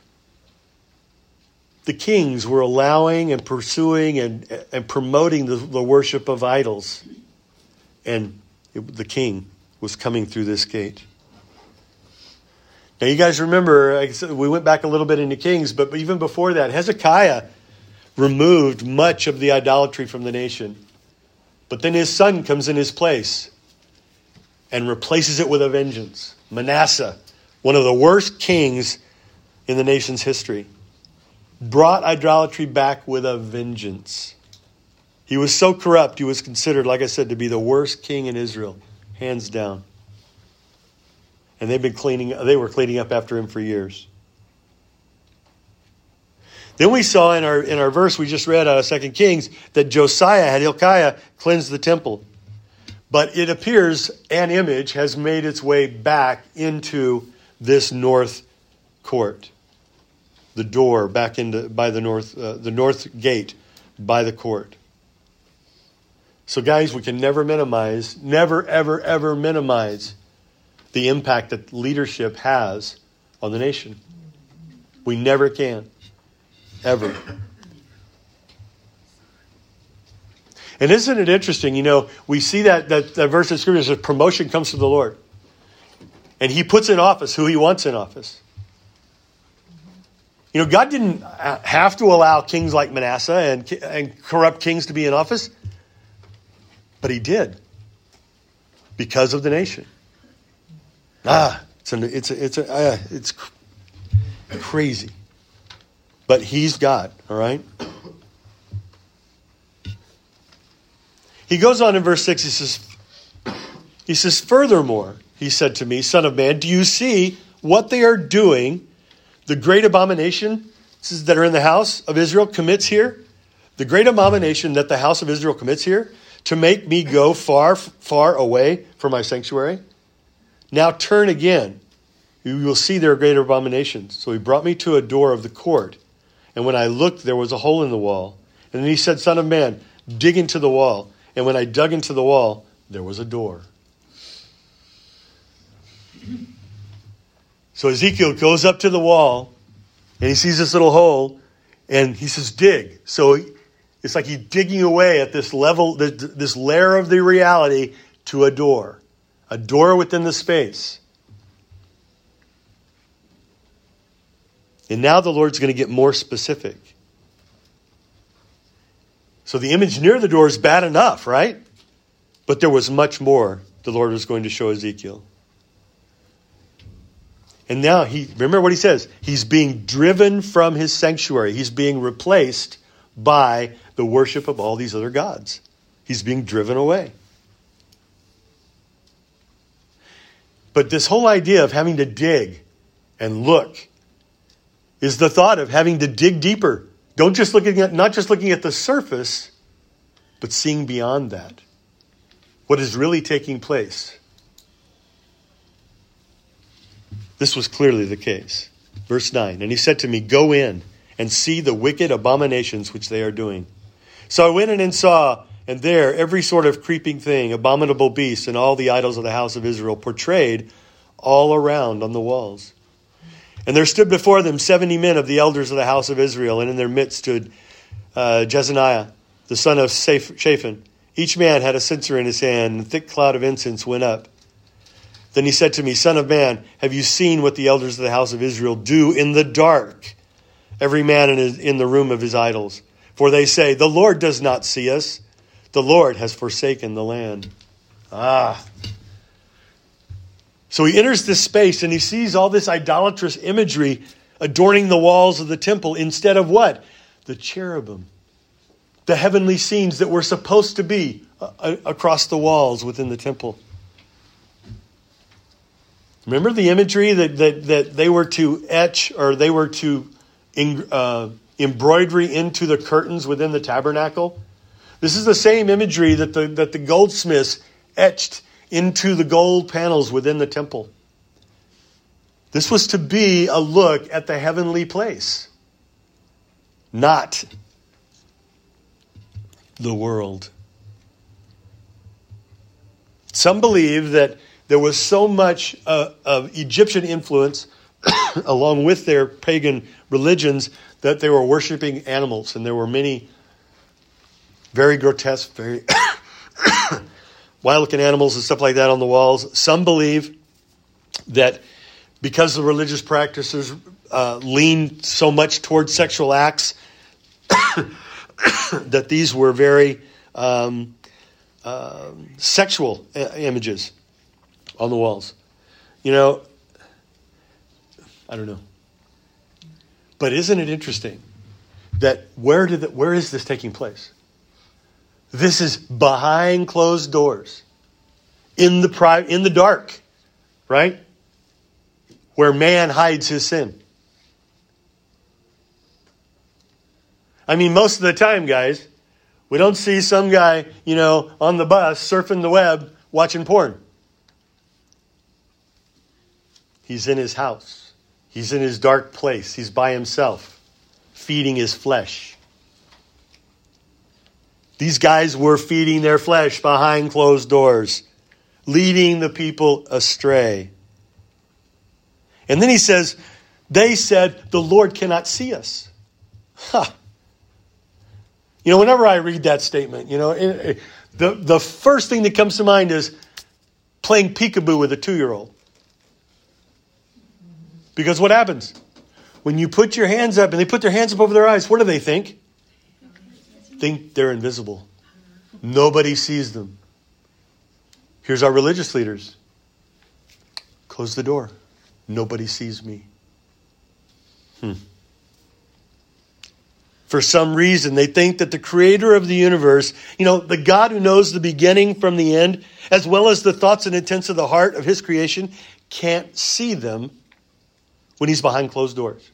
the kings were allowing and pursuing and, and promoting the, the worship of idols. And it, the king was coming through this gate. Now, you guys remember, like I said, we went back a little bit into Kings, but even before that, Hezekiah removed much of the idolatry from the nation. But then his son comes in his place and replaces it with a vengeance. Manasseh, one of the worst kings in the nation's history, brought idolatry back with a vengeance. He was so corrupt, he was considered, like I said, to be the worst king in Israel, hands down. And they've been cleaning, they were cleaning up after him for years. Then we saw in our in our verse we just read out of Second Kings that Josiah had Hilkiah cleanse the temple. But it appears an image has made its way back into this north court. The door back into by the north uh, the north gate by the court. So guys, we can never minimize, never ever ever minimize the impact that leadership has on the nation. We never can. Ever. And isn't it interesting? You know, we see that, that, that verse in Scripture says promotion comes from the Lord. And he puts in office who he wants in office. You know, God didn't have to allow kings like Manasseh and, and corrupt kings to be in office. But he did. Because of the nation. Ah, it's a, it's a, it's a, uh, it's crazy, but he's God. All right. He goes on in verse six. He says, he says, furthermore, he said to me, Son of man, do you see what they are doing? The great abomination that are in the house of Israel commits here. The great abomination that the house of Israel commits here to make me go far, far away from my sanctuary? Now turn again. You will see their greater abominations. So he brought me to a door of the court. And when I looked, there was a hole in the wall. And then he said, Son of man, dig into the wall. And when I dug into the wall, there was a door. So Ezekiel goes up to the wall, and he sees this little hole, and he says, dig. So it's like he's digging away at this level, this layer of the reality to a door. A door within the space. And now the Lord's going to get more specific. So the image near the door is bad enough, right? But there was much more the Lord was going to show Ezekiel. And now, he remember what he says. He's being driven from his sanctuary. He's being replaced by the worship of all these other gods. He's being driven away. But this whole idea of having to dig and look is the thought of having to dig deeper. Don't just looking at, not just looking at the surface, but seeing beyond that. What is really taking place. This was clearly the case. Verse nine, and he said to me, go in and see the wicked abominations which they are doing. So I went in and saw, and there every sort of creeping thing, abominable beast, and all the idols of the house of Israel portrayed all around on the walls. And there stood before them seventy men of the elders of the house of Israel, and in their midst stood uh, Jezaniah, the son of Shaphan. Each man had a censer in his hand, and a thick cloud of incense went up. Then he said to me, Son of man, have you seen what the elders of the house of Israel do in the dark? Every man in, his, in the room of his idols. For they say, the Lord does not see us. The Lord has forsaken the land. Ah. So he enters this space and he sees all this idolatrous imagery adorning the walls of the temple instead of what? The cherubim. The heavenly scenes that were supposed to be uh, across the walls within the temple. Remember the imagery that, that, that they were to etch or they were to uh, embroidery into the curtains within the tabernacle? This is the same imagery that the, that the goldsmiths etched into the gold panels within the temple. This was to be a look at the heavenly place, not the world. Some believe that there was so much uh, of Egyptian influence along with their pagan religions that they were worshiping animals. And there were many very grotesque, very wild-looking animals and stuff like that on the walls. Some believe that because the religious practices uh, leaned so much towards sexual acts, that these were very um, uh, sexual images on the walls. You know, I don't know. But isn't it interesting that where did the, where is this taking place? This is behind closed doors, in the pri- in the dark, right? Where man hides his sin. I mean, most of the time, guys, we don't see some guy, you know, on the bus surfing the web watching porn. He's in his house. He's in his dark place. He's by himself, feeding his flesh. These guys were feeding their flesh behind closed doors, leading the people astray. And then he says, they said, the Lord cannot see us. Huh. You know, whenever I read that statement, you know, it, it, the, the first thing that comes to mind is playing peekaboo with a two-year-old. Because what happens? When you put your hands up and they put their hands up over their eyes, what do they think? Think they're invisible. Nobody sees them. Here's our religious leaders. Close the door. Nobody sees me. Hmm. For some reason, they think that the creator of the universe, you know, the God who knows the beginning from the end, as well as the thoughts and intents of the heart of his creation, can't see them when he's behind closed doors.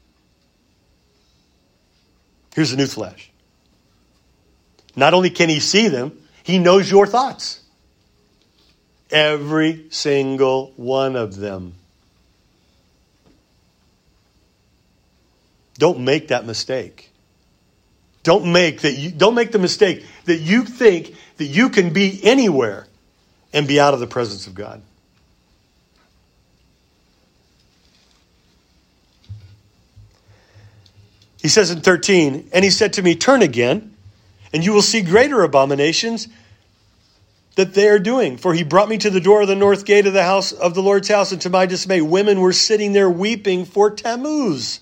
Here's a newsflash. Not only can he see them, He knows your thoughts. Every single one of them. Don't make that mistake. Don't make that you don't make the mistake that you think that you can be anywhere and be out of the presence of God. He says in thirteen, and he said to me, turn again, and you will see greater abominations that they are doing. For he brought me to the door of the north gate of the house of the Lord's house, and to my dismay, women were sitting there weeping for Tammuz.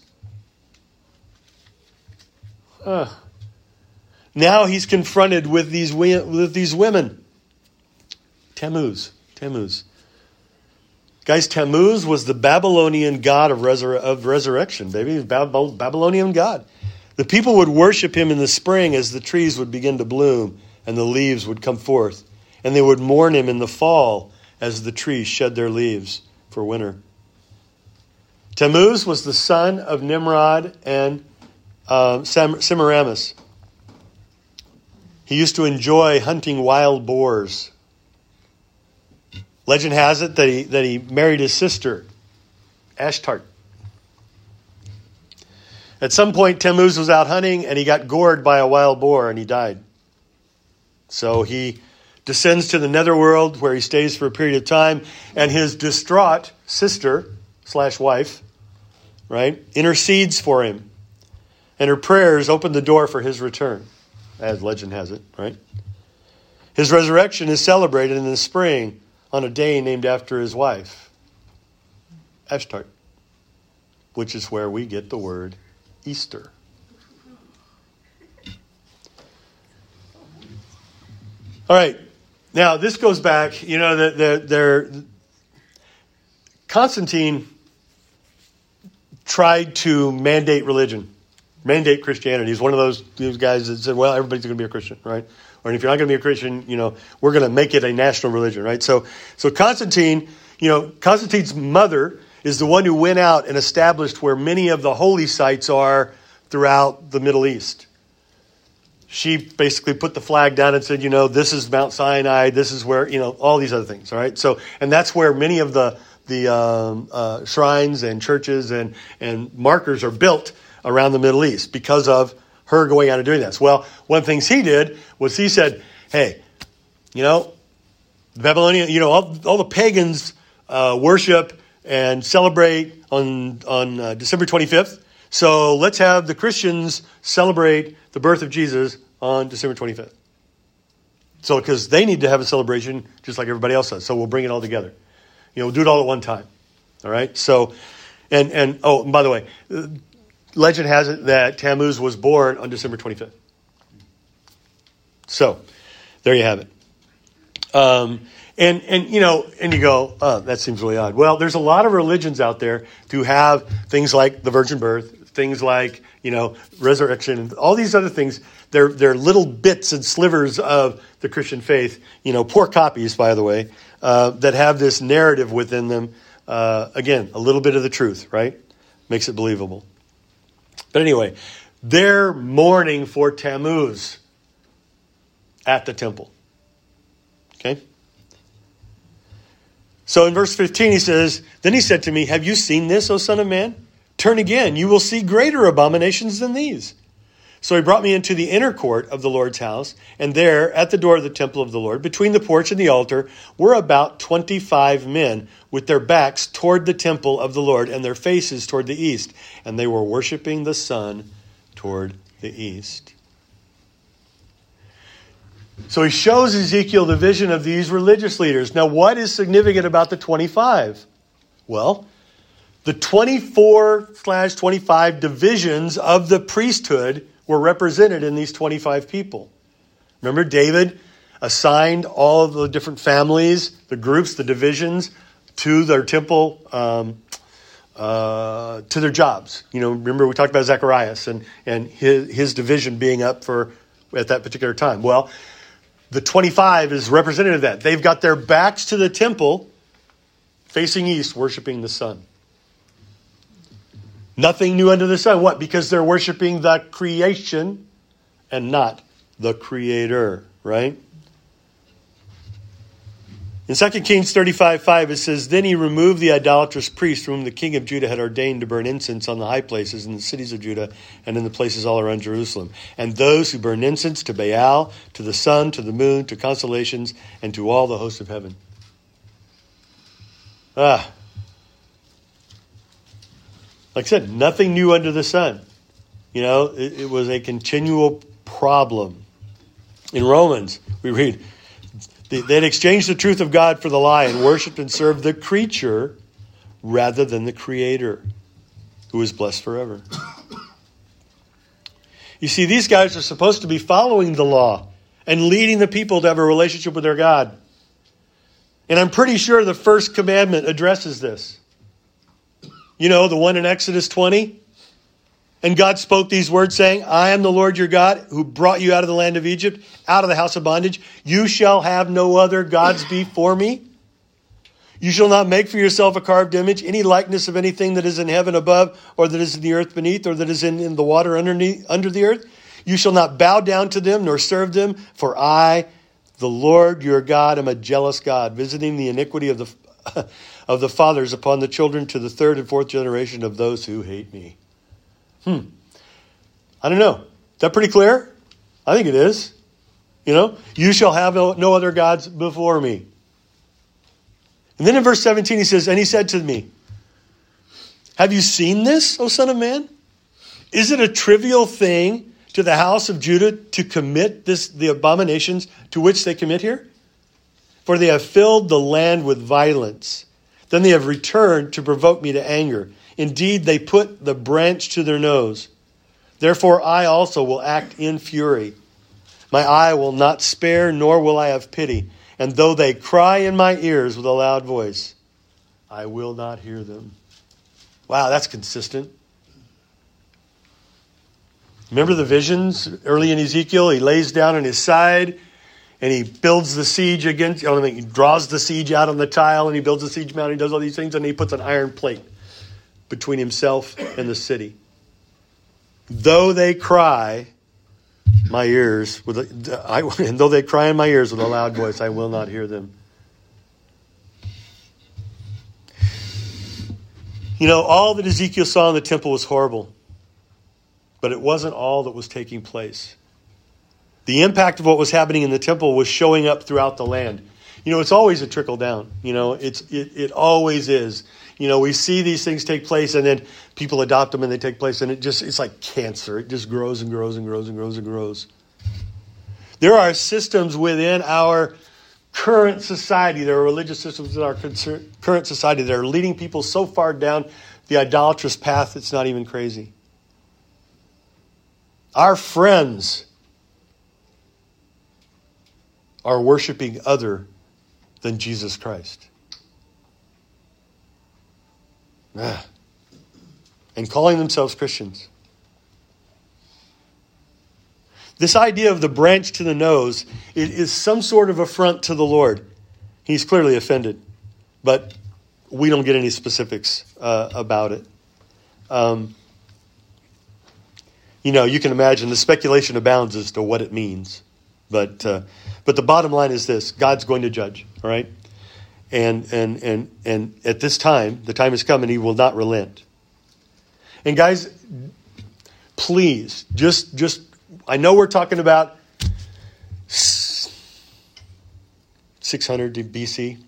Uh, now he's confronted with these with these women. Tammuz, Tammuz. Guys, Tammuz was the Babylonian god of, resur- of resurrection, baby. He was Bab- Babylonian god. The people would worship him in the spring as the trees would begin to bloom and the leaves would come forth. And they would mourn him in the fall as the trees shed their leaves for winter. Tammuz was the son of Nimrod and uh, Sam- Semiramis. He used to enjoy hunting wild boars. Legend has it that he, that he married his sister, Ashtart. At some point, Tammuz was out hunting and he got gored by a wild boar and he died. So he descends to the netherworld where he stays for a period of time, and his distraught sister slash wife, right, intercedes for him. And her prayers open the door for his return, as legend has it, right? His resurrection is celebrated in the spring on a day named after his wife, Ashtart, which is where we get the word Easter. All right. Now, this goes back, you know, the, the, they're, Constantine tried to mandate religion, mandate Christianity. He's one of those, those guys that said, well, everybody's going to be a Christian, right? Or if you're not going to be a Christian, you know, we're going to make it a national religion, right? So, so Constantine, you know, Constantine's mother is the one who went out and established where many of the holy sites are throughout the Middle East. She basically put the flag down and said, you know, this is Mount Sinai, this is where, you know, all these other things, all right? So, and that's where many of the the um, uh, shrines and churches and, and markers are built around the Middle East because of her going out and doing this. Well, one of the things he did was he said, hey, you know, the Babylonian, you know, all, all the pagans uh, worship and celebrate on, on uh, December twenty-fifth. So let's have the Christians celebrate the birth of Jesus on December twenty-fifth. So, because they need to have a celebration just like everybody else does. So we'll bring it all together. You know, we'll do it all at one time. All right? So, and, and oh, and by the way, legend has it that Tammuz was born on December twenty-fifth. So, there you have it. Um, and, and, you know, and you go, oh, that seems really odd. Well, there's a lot of religions out there who have things like the virgin birth, things like, you know, resurrection, and all these other things. They're, they're little bits and slivers of the Christian faith, you know, poor copies, by the way, uh, that have this narrative within them. Uh, again, a little bit of the truth, right? Makes it believable. But anyway, they're mourning for Tammuz at the temple. Okay? So in verse fifteen, he says, then he said to me, have you seen this, O son of man? Turn again, you will see greater abominations than these. So he brought me into the inner court of the Lord's house, and there, at the door of the temple of the Lord, between the porch and the altar, were about twenty-five men with their backs toward the temple of the Lord and their faces toward the east. And they were worshiping the sun toward the east. So he shows Ezekiel the vision of these religious leaders. Now, what is significant about the twenty-five? Well, the twenty-four slash twenty-five divisions of the priesthood were represented in these twenty-five people. Remember, David assigned all of the different families, the groups, the divisions, to their temple, um, uh, to their jobs. You know, remember we talked about Zacharias and, and his, his division being up for at that particular time. Well, the twenty-five is representative of that. They've got their backs to the temple, facing east, worshiping the sun. Nothing new under the sun. What? Because they're worshiping the creation and not the creator, right? In Second Kings thirty-five five, it says, Then he removed the idolatrous priests whom the king of Judah had ordained to burn incense on the high places in the cities of Judah and in the places all around Jerusalem. And those who burn incense to Baal, to the sun, to the moon, to constellations, and to all the hosts of heaven. Ah. Like I said, nothing new under the sun. You know, it, it was a continual problem. In Romans, we read, they had exchanged the truth of God for the lie and worshipped and served the creature rather than the Creator, who is blessed forever. You see, these guys are supposed to be following the law and leading the people to have a relationship with their God. And I'm pretty sure the first commandment addresses this. You know, the one in Exodus twenty. And God spoke these words saying, I am the Lord your God who brought you out of the land of Egypt, out of the house of bondage. You shall have no other gods before me. You shall not make for yourself a carved image, any likeness of anything that is in heaven above, or that is in the earth beneath, or that is in, in the water underneath, under the earth. You shall not bow down to them, nor serve them, for I, the Lord your God, am a jealous God, visiting the iniquity of the, of the fathers upon the children to the third and fourth generation of those who hate me. Hmm. I don't know. Is that pretty clear? I think it is. You know, you shall have no, no other gods before me. And then in verse seventeen, he says, and he said to me, have you seen this, O son of man? Is it a trivial thing to the house of Judah to commit this, the abominations to which they commit here? For they have filled the land with violence. Then they have returned to provoke me to anger. Indeed, they put the branch to their nose. Therefore, I also will act in fury. My eye will not spare, nor will I have pity. And though they cry in my ears with a loud voice, I will not hear them. Wow, that's consistent. Remember the visions early in Ezekiel? He lays down on his side and he builds the siege against, I mean, he draws the siege out on the tile and he builds the siege mound. He does all these things and he puts an iron plate between himself and the city. Though they cry, my ears, with a, I, and though they cry in my ears with a loud voice, I will not hear them. You know, all that Ezekiel saw in the temple was horrible, but it wasn't all that was taking place. The impact of what was happening in the temple was showing up throughout the land. You know, it's always a trickle down. You know, it's it, it always is. You know, we see these things take place and then people adopt them and they take place and it just, it's like cancer. It just grows and grows and grows and grows and grows. There are systems within our current society, there are religious systems in our current society that are leading people so far down the idolatrous path it's not even crazy. Our friends are worshiping other than Jesus Christ. Ah. And calling themselves Christians. This idea of the branch to the nose it is some sort of affront to the Lord. He's clearly offended, but we don't get any specifics uh, about it. Um, you know, you can imagine the speculation abounds as to what it means. But uh, but the bottom line is this: God's going to judge, all right? And and and and at this time, the time has come, and He will not relent. And guys, please, just just I know we're talking about six hundred B C,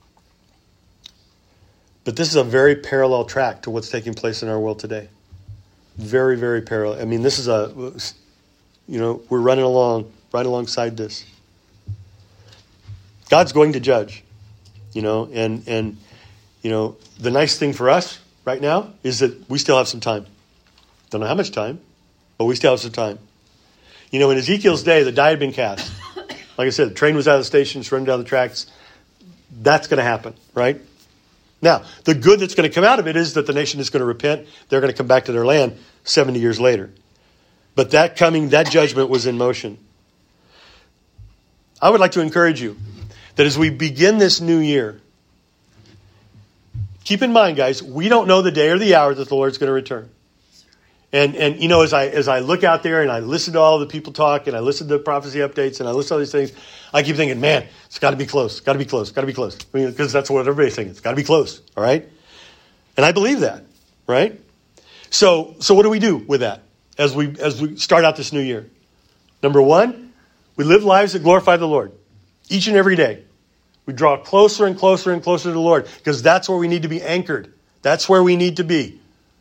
but this is a very parallel track to what's taking place in our world today. Very, very parallel. I mean, this is a, you know, we're running along right alongside this. God's going to judge. You know, and, and, you know, the nice thing for us right now is that we still have some time. Don't know how much time, but we still have some time. You know, in Ezekiel's day, the die had been cast. Like I said, the train was out of the station, it's running down the tracks. That's going to happen, right? Now, the good that's going to come out of it is that the nation is going to repent. They're going to come back to their land seventy years later. But that coming, that judgment was in motion. I would like to encourage you that as we begin this new year, keep in mind, guys, we don't know the day or the hour that the Lord's going to return. And, and you know, as I as I look out there and I listen to all the people talk and I listen to the prophecy updates and I listen to all these things, I keep thinking, man, it's got to be close, got to be close, got to be close. I mean, because that's what everybody's thinking. It's got to be close, all right? And I believe that, right? So so what do we do with that as we as we start out this new year? Number one, we live lives that glorify the Lord each and every day. We draw closer and closer and closer to the Lord because that's where we need to be anchored. That's where we need to be.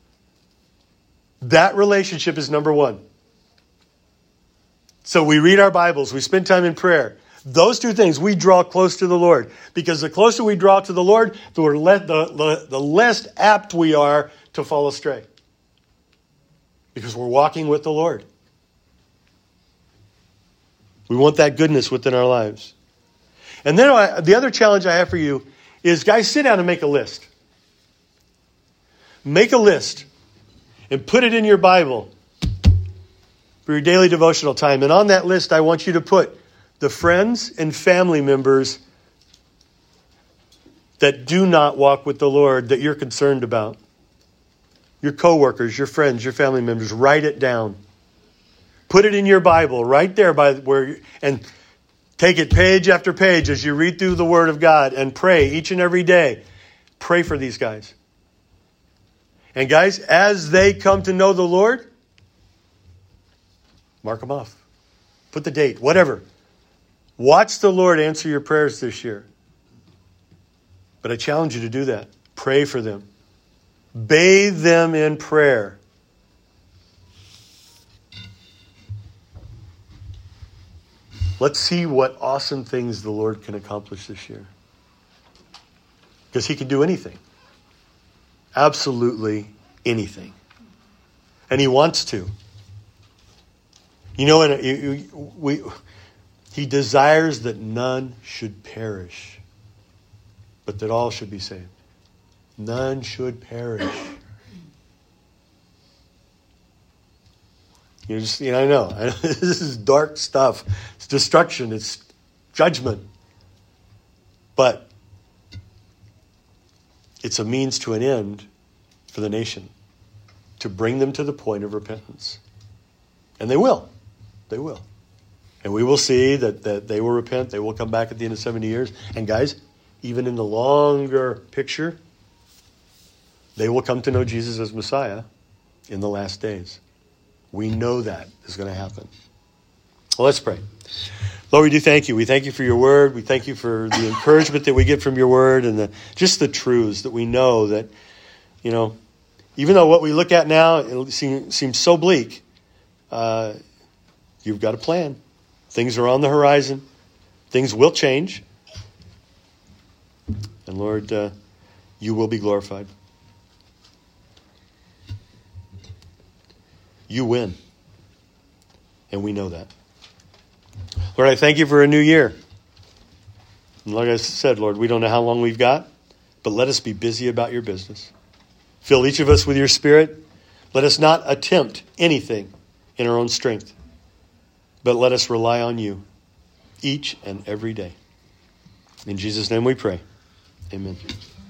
That relationship is number one. So we read our Bibles. We spend time in prayer. Those two things, we draw close to the Lord. Because the closer we draw to the Lord, the, the, the, the less apt we are to fall astray. Because we're walking with the Lord. We want that goodness within our lives. And then I, the other challenge I have for you is, guys, sit down and make a list. Make a list. And put it in your Bible for your daily devotional time. And on that list, I want you to put the friends and family members that do not walk with the Lord that you're concerned about. Your coworkers, your friends, your family members. Write it down. Put it in your Bible right there by where, and take it page after page as you read through the Word of God and pray each and every day. Pray for these guys. And guys, as they come to know the Lord, mark them off. Put the date, whatever. Watch the Lord answer your prayers this year. But I challenge you to do that. Pray for them. Bathe them in prayer. Let's see what awesome things the Lord can accomplish this year. Because He can do anything. Absolutely anything. And He wants to. You know, and we, He desires that none should perish, but that all should be saved. None should perish. You just, you know, I know. I know this is dark stuff. It's destruction. It's judgment. But it's a means to an end for the nation, to bring them to the point of repentance. And they will. They will. And we will see that, that they will repent. They will come back at the end of seventy years. And guys, even in the longer picture, they will come to know Jesus as Messiah in the last days. We know that is going to happen. Well, let's pray. Lord, we do thank you. We thank you for your word. We thank you for the encouragement that we get from your word and the, just the truths that we know that, you know, even though what we look at now it seems, seems so bleak, uh, you've got a plan. Things are on the horizon. Things will change. And Lord, uh, you will be glorified. You win. And we know that. Lord, I thank you for a new year. And like I said, Lord, we don't know how long we've got, but let us be busy about your business. Fill each of us with your Spirit. Let us not attempt anything in our own strength, but let us rely on you each and every day. In Jesus' name we pray. Amen.